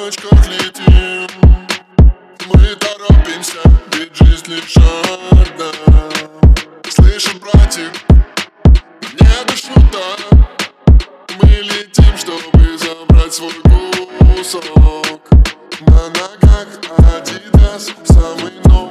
облачках летим, мы торопимся, ведь жизнь лишь шаг, да. Слышим, братик, не до шута. Мы летим, чтобы забрать свой кусок. На ногах Adidas, самый новый.